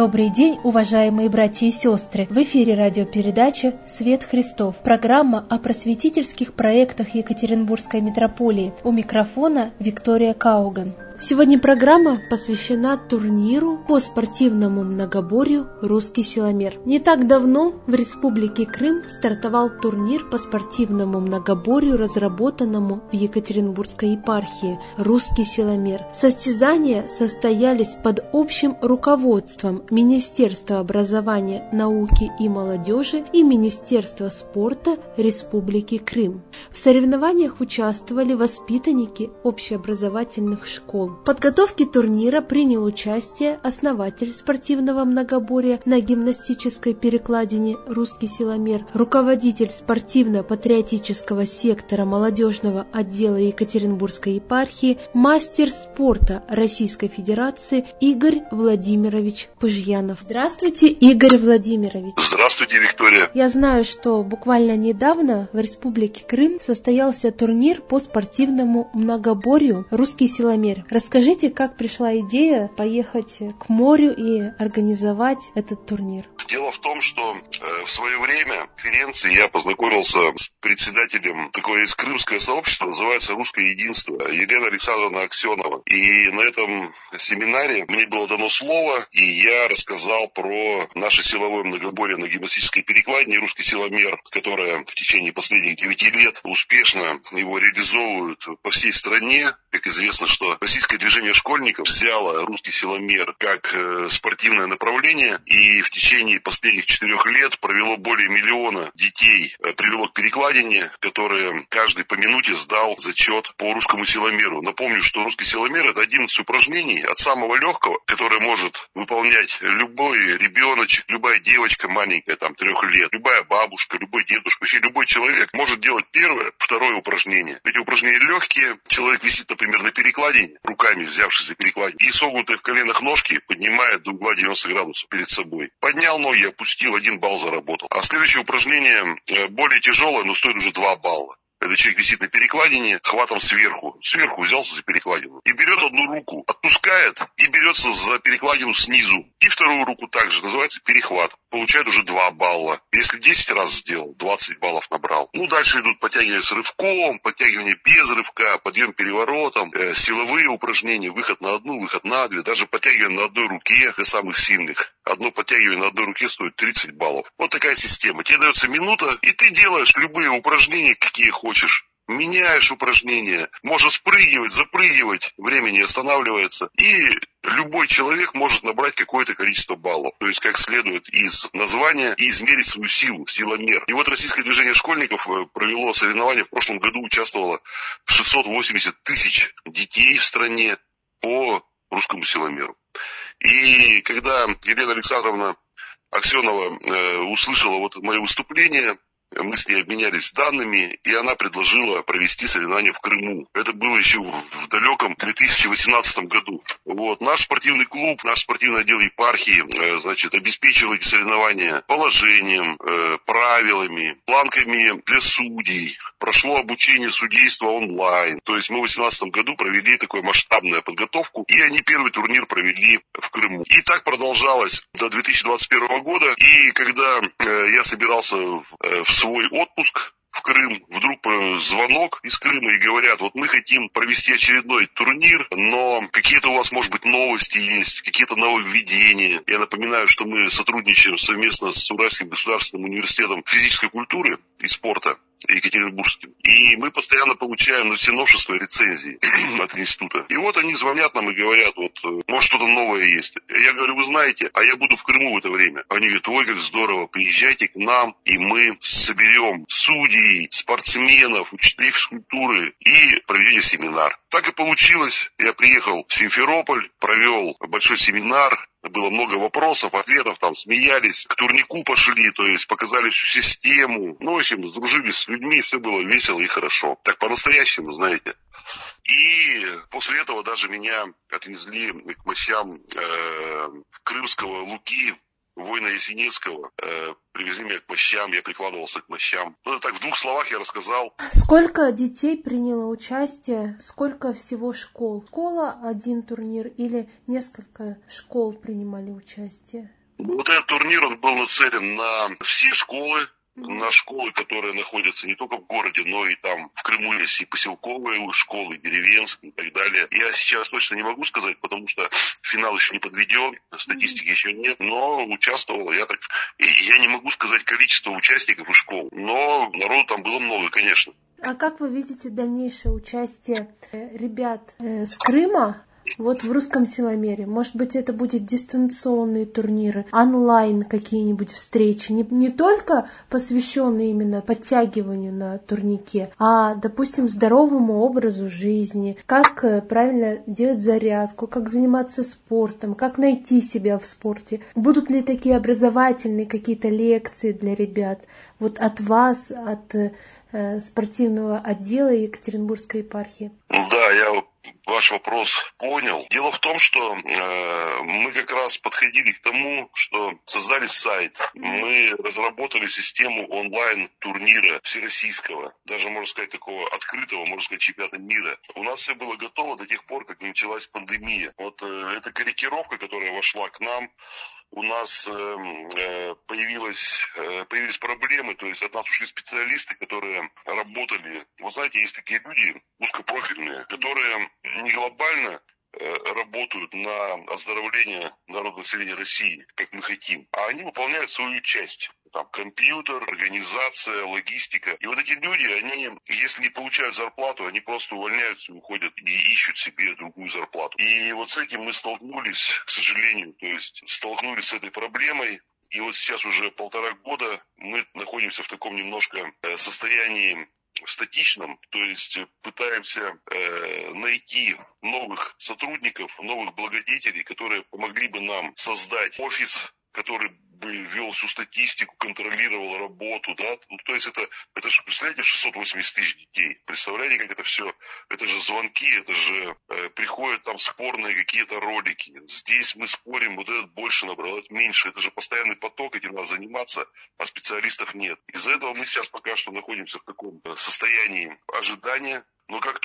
Добрый день, уважаемые братья и сестры! В эфире радиопередача «Свет Христов». Программа о просветительских проектах Екатеринбургской митрополии. У микрофона Виктория Кауган. Сегодня программа посвящена турниру по спортивному многоборью «Русский силомер». Не так давно в Республике Крым стартовал турнир по спортивному многоборью, разработанному в Екатеринбургской епархии «Русский силомер». Состязания состоялись под общим руководством Министерства образования, науки и молодежи и Министерства спорта Республики Крым. В соревнованиях участвовали воспитанники общеобразовательных школ. В подготовке турнира принял участие основатель спортивного многоборья на гимнастической перекладине «Русский силомер», руководитель спортивно-патриотического сектора молодежного отдела Екатеринбургской епархии, мастер спорта Российской Федерации Игорь Владимирович Пыжьянов. Здравствуйте, Игорь Владимирович. Здравствуйте, Виктория. Я знаю, что буквально недавно в Республике Крым состоялся турнир по спортивному многоборью «Русский силомер». Расскажите, как пришла идея поехать к морю и организовать этот турнир? Дело в том, что в свое время в конференции я познакомился с председателем такое из крымское сообщество, называется «Русское единство», Елена Александровна Аксенова. И на этом семинаре мне было дано слово, и я рассказал про наше силовое многоборье на гимнастической перекладине «Русский силомер», которое в течение последних 9 лет успешно его реализовывают по всей стране. Как известно, что российское движение школьников взяло «Русский силомер» как спортивное направление, и в течение последних 4 лет провело более 1 миллиона детей, привело к перекладине, которые каждый по минуте сдал зачет по русскому силомеру. Напомню, что русский силомер — это 11 упражнений от самого легкого, которое может выполнять любой ребеночек, любая девочка маленькая, 3 лет, любая бабушка, любой дедушка, вообще любой человек может делать первое, второе упражнение. Эти упражнения легкие, человек висит, например, на перекладине, руками взявшись за перекладину, и согнутые в коленах ножки поднимает до угла 90 градусов перед собой. Поднял ноги, опустил, 1 балл заработал. А следующее упражнение более тяжелое, но стоит уже 2 балла. Этот человек висит на перекладине, хватом сверху. Сверху взялся за перекладину. И берет одну руку, отпускает и берется за перекладину снизу. И вторую руку также, называется перехват. Получает уже 2 балла. Если 10 раз сделал, 20 баллов набрал. Дальше идут подтягивания с рывком, подтягивания без рывка, подъем переворотом, силовые упражнения, выход на 1, выход на 2, даже подтягивание на одной руке для самых сильных. Одно подтягивание на одной руке стоит 30 баллов. Вот такая система. Тебе дается минута, и ты делаешь любые упражнения, какие хочешь. Меняешь упражнения, можешь спрыгивать, запрыгивать, время не останавливается. И любой человек может набрать какое-то количество баллов. То есть, как следует из названия, и измерить свою силу, силомер. И вот российское движение школьников провело соревнования. В прошлом году участвовало 680 тысяч детей в стране по русскому силомеру. И когда Елена Александровна Аксенова услышала мое выступление, мы с ней обменялись данными, и она предложила провести соревнования в Крыму. Это было еще в далеком 2018 году. Наш спортивный клуб, наш спортивный отдел епархии, обеспечил эти соревнования положением, правилами, планками для судей. Прошло обучение судейства онлайн. То есть мы в 2018 году провели такую масштабную подготовку, и они первый турнир провели в Крыму. И так продолжалось до 2021 года. И когда я собирался в свой отпуск в Крым, вдруг звонок из Крыма и говорят: мы хотим провести очередной турнир, но какие-то у вас, может быть, новости есть, какие-то нововведения. Я напоминаю, что мы сотрудничаем совместно с Уральским государственным университетом физической культуры и спорта Екатеринбургским. И мы постоянно получаем все новшества и рецензии от института. И они звонят нам и говорят: может, что-то новое есть. Я говорю: вы знаете, а я буду в Крыму в это время. Они говорят: ой, как здорово, приезжайте к нам, и мы соберем судей, спортсменов, учителей физкультуры и проведем семинар. Так и получилось. Я приехал в Симферополь, провел большой семинар. Было много вопросов, ответов, смеялись, к турнику пошли, то есть показали всю систему. В общем, сдружились с людьми, все было весело и хорошо. Так по-настоящему, знаете. И после этого даже меня отвезли к мощам Крымского Луки, воина Ясенецкого. Привезли меня к мощам, я прикладывался к мощам. Это так в 2 словах я рассказал. Сколько детей приняло участие? Сколько всего школ? Школа 1 турнир или несколько школ принимали участие? Вот этот турнир, он был нацелен на все школы, на школы, которые находятся не только в городе, но и там в Крыму есть и поселковые школы, и деревенские и так далее. Я сейчас точно не могу сказать, потому что финал еще не подведен, статистики еще нет, но участвовал я не могу сказать количество участников и школ, но народу там было много, конечно. А как вы видите дальнейшее участие ребят с Крыма вот в русском силомере? Может быть, это будут дистанционные турниры, онлайн какие-нибудь встречи, не только посвященные именно подтягиванию на турнике, а, допустим, здоровому образу жизни, как правильно делать зарядку, как заниматься спортом, как найти себя в спорте. Будут ли такие образовательные какие-то лекции для ребят вот от вас, от спортивного отдела Екатеринбургской епархии? Да, я ваш вопрос понял. Дело в том, что мы как раз подходили к тому, что создали сайт. Мы разработали систему онлайн-турнира всероссийского, даже, можно сказать, такого открытого, можно сказать, чемпионата мира. У нас все было готово до тех пор, как началась пандемия. Вот эта корректировка, которая вошла к нам, у нас появились проблемы, то есть от нас ушли специалисты, которые работали. Вы знаете, есть такие люди узкопрофильные, которые не глобально работают на оздоровление народного населения России, как мы хотим, а они выполняют свою часть. Там компьютер, организация, логистика. И вот эти люди, они, если не получают зарплату, они просто увольняются, уходят и ищут себе другую зарплату. И вот с этим мы столкнулись, к сожалению, то есть столкнулись с этой проблемой. И вот сейчас уже 1,5 года мы находимся в таком немножко состоянии статичном, то есть пытаемся найти новых сотрудников, новых благодетелей, которые помогли бы нам создать офис, который бы вел всю статистику, контролировал работу, да, ну, то есть это же, представляете, 680 тысяч детей, представляете, как это все, это же звонки, это же приходят там спорные какие-то ролики, здесь мы спорим, вот этот больше набрал, этот меньше, это же постоянный поток, этим надо заниматься, а специалистов нет. Из-за этого мы сейчас пока что находимся в таком состоянии ожидания. Но как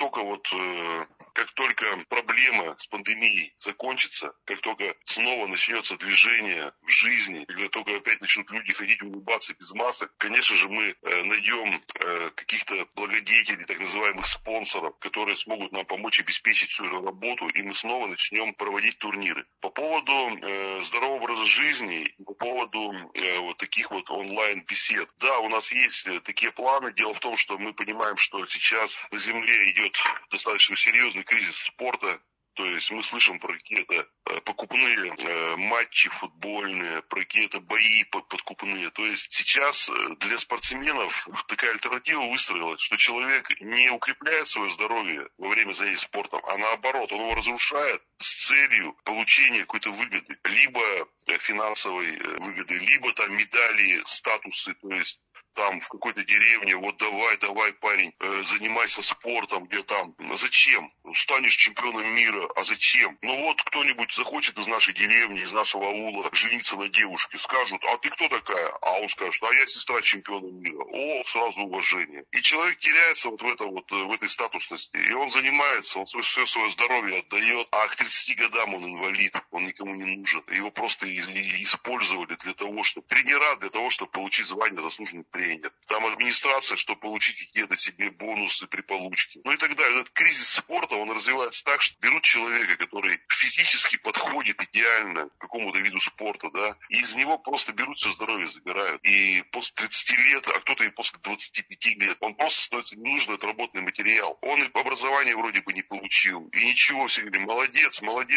только проблема с пандемией закончится, как только снова начнется движение в жизни, когда только опять начнут люди ходить улыбаться без масок, конечно же, мы найдем каких-то благодетелей, так называемых спонсоров, которые смогут нам помочь обеспечить всю эту работу, и мы снова начнем проводить турниры. По поводу здорового образа жизни, по поводу вот таких вот онлайн-бесед. Да, у нас есть такие планы. Дело в том, что мы понимаем, что сейчас на Земле идет достаточно серьезный кризис спорта. То есть мы слышим про какие-то покупные матчи футбольные, про какие-то бои подкупные. То есть сейчас для спортсменов такая альтернатива выстроилась, что человек не укрепляет свое здоровье во время занятий спортом, а наоборот, он его разрушает с целью получения какой-то выгоды. Либо финансовой выгоды, либо там медали, статусы, то есть там в какой-то деревне, вот давай, парень, занимайся спортом, где там. Зачем? Станешь чемпионом мира, а зачем? Ну вот кто-нибудь захочет из нашей деревни, из нашего аула жениться на девушке, скажут, а ты кто такая? А он скажет, а я сестра чемпиона мира. О, сразу уважение. И человек теряется в этой статусности, и он занимается, он все свое здоровье отдает, а к 30 годам он инвалид, он никому не нужен. Его просто использовали для того, чтобы тренера, для того, чтобы получить звание заслуженный тренер. Там администрация, чтобы получить какие-то себе бонусы при получке. Ну и так далее. Этот кризис спорта, он развивается так, что берут человека, который физически подходит идеально к какому-то виду спорта, да, и из него просто берут все здоровье, забирают. И после 30 лет, а кто-то и после 25 лет, он просто становится ненужный отработанный материал. Он и образование вроде бы не получил. И ничего, все говорили, молодец.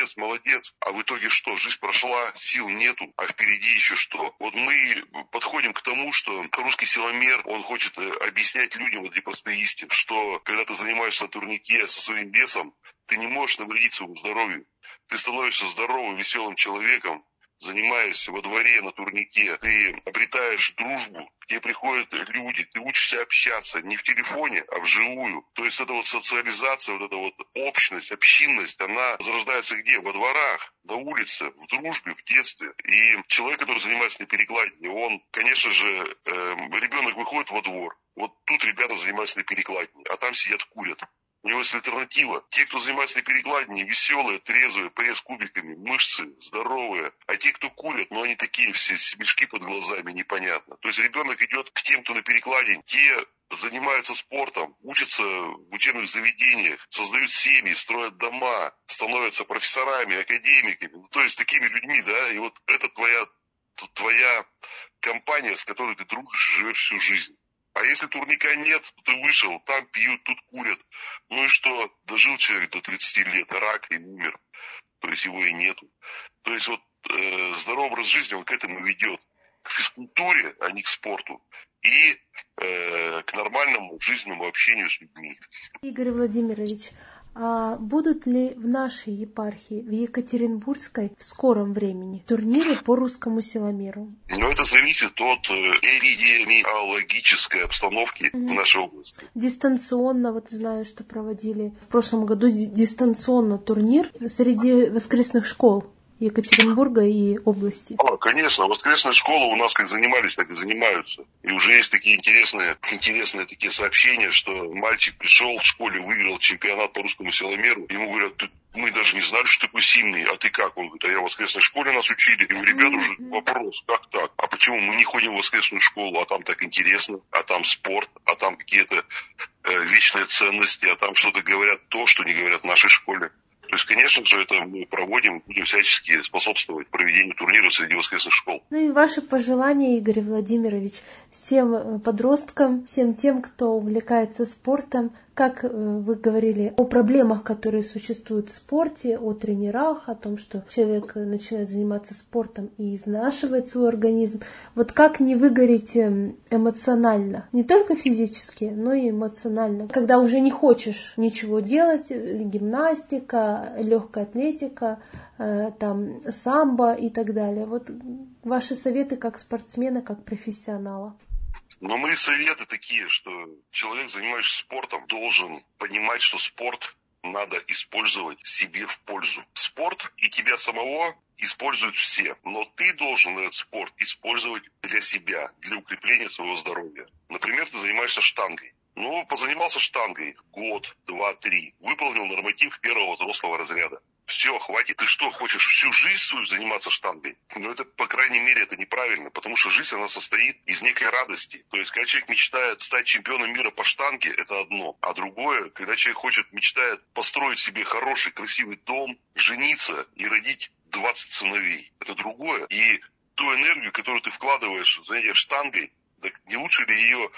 А в итоге что? Жизнь прошла, сил нету, а впереди еще что? Вот мы подходим к тому, что русский силомер, он хочет объяснять людям вот эти простые истины, что когда ты занимаешься на турнике со своим весом, ты не можешь навредить своему здоровью. Ты становишься здоровым, веселым человеком, занимаясь во дворе на турнике, ты обретаешь дружбу, к тебе приходят люди, ты учишься общаться не в телефоне, а вживую. То есть эта вот социализация, вот эта вот общность, общинность, она зарождается где? Во дворах, на улице, в дружбе, в детстве. И человек, который занимается на перекладине, он, конечно же, ребенок выходит во двор, вот тут ребята занимаются на перекладине, а там сидят, курят. У него есть альтернатива. Те, кто занимается на перекладине, веселые, трезвые, пресс кубиками, мышцы здоровые. А те, кто курят, они такие все, мешки под глазами, непонятно. То есть ребенок идет к тем, кто на перекладине. Те занимаются спортом, учатся в учебных заведениях, создают семьи, строят дома, становятся профессорами, академиками. То есть такими людьми, да, и вот это твоя компания, с которой ты дружишь, живешь всю жизнь. А если турника нет, то ты вышел, там пьют, тут курят. Ну и что? Дожил человек до 30 лет, рак и умер. То есть его и нету. То есть вот здоровый образ жизни, он к этому ведет. К физкультуре, а не к спорту. И к нормальному жизненному общению с людьми. Игорь Владимирович, а будут ли в нашей епархии, в Екатеринбургской, в скором времени турниры по русскому силомеру? Но это зависит от эпидемиологической обстановки в нашей области. Дистанционно, вот знаю, что проводили в прошлом году дистанционно турнир среди воскресных школ Екатеринбурга и области. Конечно, воскресные школы у нас как занимались, так и занимаются. И уже есть такие интересные такие сообщения, что мальчик пришел в школе, выиграл чемпионат по русскому силомеру. Ему говорят, мы даже не знали, что такой сильный, а ты как? Он говорит, а я в воскресной школе нас учили. И у ребят уже вопрос, как так? А почему мы не ходим в воскресную школу, а там так интересно, а там спорт, а там какие-то вечные ценности, а там что-то говорят то, что не говорят в нашей школе. То есть, конечно же, это мы проводим, будем всячески способствовать проведению турниров среди воскресных школ. Ну и ваши пожелания, Игорь Владимирович, всем подросткам, всем тем, кто увлекается спортом, как вы говорили о проблемах, которые существуют в спорте, о тренерах, о том, что человек начинает заниматься спортом и изнашивает свой организм. Вот как не выгореть эмоционально, не только физически, но и эмоционально, когда уже не хочешь ничего делать, гимнастика, легкая атлетика, там самбо и так далее. Вот ваши советы как спортсмена, как профессионала. Но мои советы такие, что человек, занимающийся спортом, должен понимать, что спорт надо использовать себе в пользу. Спорт и тебя самого используют все, но ты должен этот спорт использовать для себя, для укрепления своего здоровья. Например, ты занимаешься штангой. Позанимался штангой год, 2, 3, выполнил норматив первого взрослого разряда. Все, хватит. Ты что, хочешь всю жизнь свою заниматься штангой? Это, по крайней мере, это неправильно, потому что жизнь, она состоит из некой радости. То есть, когда человек мечтает стать чемпионом мира по штанге, это одно. А другое, когда человек мечтает построить себе хороший, красивый дом, жениться и родить 20 сыновей, это другое. И ту энергию, которую ты вкладываешь в занятие штангой, так не лучше ли ее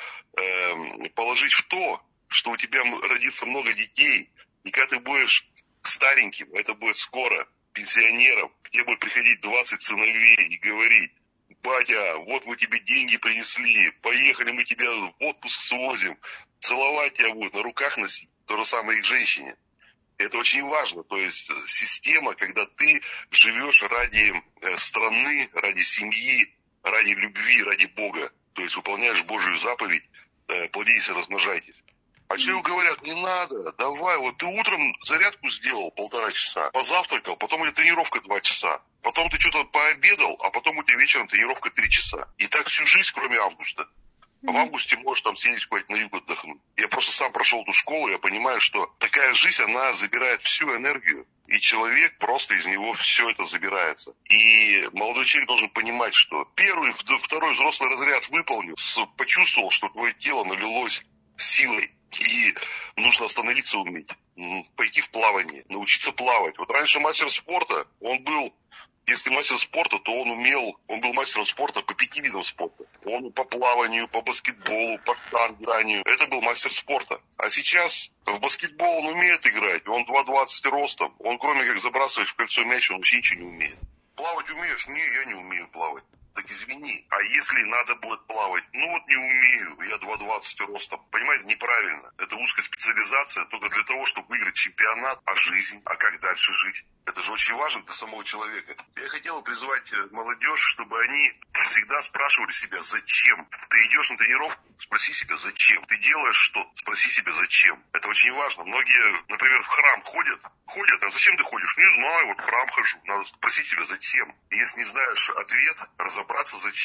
положить в то, что у тебя родится много детей, и когда ты будешь стареньким, это будет скоро, пенсионером, к тебе будет приходить 20 сыновей и говорить: батя, вот мы тебе деньги принесли, поехали, мы тебя в отпуск свозим, целовать тебя будут, на руках носить, то же самое и к женщине. Это очень важно, то есть система, когда ты живешь ради страны, ради семьи, ради любви, ради Бога, то есть выполняешь Божию заповедь, плодитесь и размножайтесь. А человеку говорят, не надо, давай, вот ты утром зарядку сделал 1,5 часа, позавтракал, потом у тебя тренировка 2 часа, потом ты что-то пообедал, а потом у тебя вечером тренировка 3 часа. И так всю жизнь, кроме августа. А в августе можешь там съездить куда-нибудь на юг отдохнуть. Я просто сам прошел эту школу, я понимаю, что такая жизнь, она забирает всю энергию, и человек просто из него все это забирается. И молодой человек должен понимать, что первый, второй взрослый разряд выполнил, почувствовал, что твое тело налилось силой. И нужно остановиться уметь, пойти в плавание, научиться плавать. Вот раньше мастер спорта, он был, если мастер спорта, то он был мастером спорта по 5 видам спорта. Он по плаванию, по баскетболу, по штангированию. Это был мастер спорта. А сейчас в баскетбол он умеет играть, он 2,20 ростом. Он кроме как забрасывать в кольцо мяч, он вообще ничего не умеет. Плавать умеешь? Не, я не умею плавать. Так извини, а если надо будет плавать? Не умею, я 2,20 ростом. Понимаете, неправильно. Это узкая специализация только для того, чтобы выиграть чемпионат. А жизнь? А как дальше жить? Это же очень важно для самого человека. Я хотел призвать молодежь, чтобы они всегда спрашивали себя, зачем. Ты идешь на тренировку, спроси себя, зачем. Ты делаешь что? Спроси себя, зачем. Это очень важно. Многие, например, в храм ходят, а зачем ты ходишь? Не знаю, вот в храм хожу. Надо спросить себя, зачем. И если не знаешь ответ, разобраться, зачем.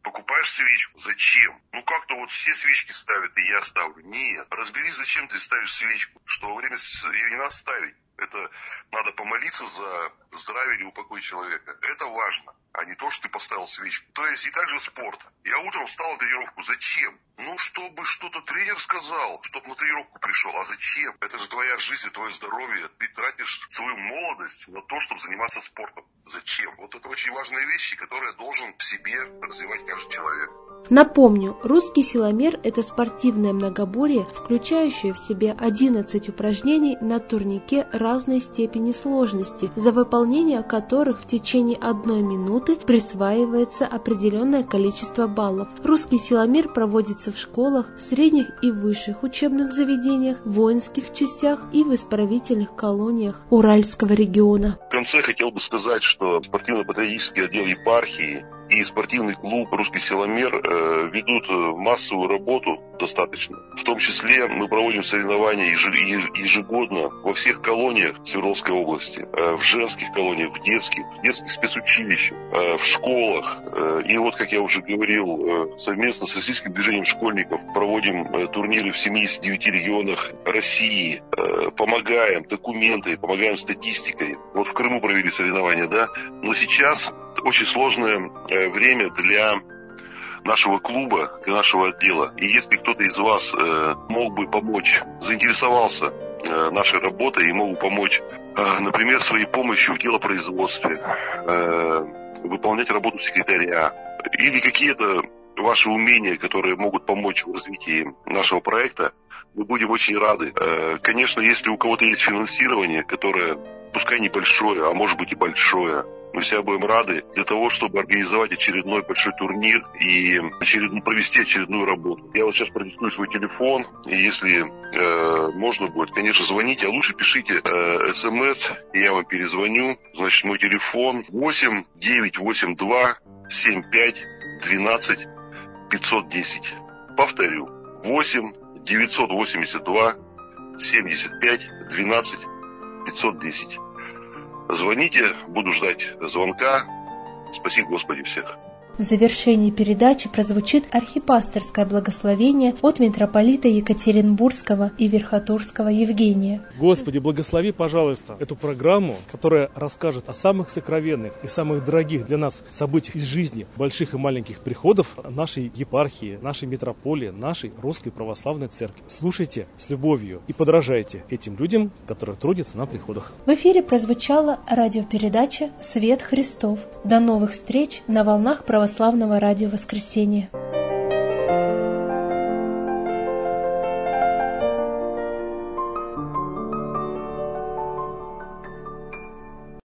Покупаешь свечку. Зачем? Ну как-то вот все свечки ставят, и я ставлю. Нет. Разберись, зачем ты ставишь свечку. Что во время ее не надо ставить. Это надо помолиться за здравие или упокой человека. Это важно, а не то, что ты поставил свечку. То есть и также спорт. Я утром встал на тренировку. Зачем? Ну, чтобы что-то тренер сказал, чтобы на тренировку пришел. А зачем? Это же твоя жизнь, твое здоровье. Ты тратишь свою молодость на то, чтобы заниматься спортом. Зачем? Вот это очень важные вещи, которые должен в себе развивать каждый человек. Напомню, русский силомер – это спортивное многоборье, включающее в себе 11 упражнений на турнике разной степени сложности, за выполнение которых в течение 1 минуты присваивается определенное количество баллов. Русский силомер проводится в школах, средних и высших учебных заведениях, воинских частях и в исправительных колониях Уральского региона. В конце хотел бы сказать, что спортивно-патриотический отдел епархии и спортивный клуб «Русский силомер» ведут массовую работу достаточно. В том числе мы проводим соревнования ежегодно во всех колониях Свердловской области, в женских колониях, в детских спецучилищах, в школах. И вот, как я уже говорил, совместно с Российским движением школьников проводим турниры в 79 регионах России, помогаем документами, помогаем статистикой. Вот в Крыму провели соревнования, да, но сейчас очень сложное время для нашего клуба, для нашего отдела. И если кто-то из вас мог бы помочь, заинтересовался нашей работой и мог бы помочь, например, своей помощью в делопроизводстве, выполнять работу секретаря или какие-то ваши умения, которые могут помочь в развитии нашего проекта, мы будем очень рады. Конечно, если у кого-то есть финансирование, которое, пускай небольшое, а может быть и большое, мы все будем рады для того, чтобы организовать очередной большой турнир и провести очередную работу. Я вот сейчас продиктую свой телефон, и если можно будет, конечно, звоните, а лучше пишите смс, и я вам перезвоню. Значит, мой телефон 8 982 75 12 510. Повторю, 8 982 75 12 510. Звоните, буду ждать звонка. Спаси Господи всех. В завершении передачи прозвучит архипасторское благословение от митрополита Екатеринбургского и Верхотурского Евгения. Господи, благослови, пожалуйста, эту программу, которая расскажет о самых сокровенных и самых дорогих для нас событиях из жизни больших и маленьких приходов нашей епархии, нашей митрополии, нашей Русской Православной Церкви. Слушайте с любовью и подражайте этим людям, которые трудятся на приходах. В эфире прозвучала радиопередача «Свет Христов». До новых встреч на волнах Православного радио «Воскресенье».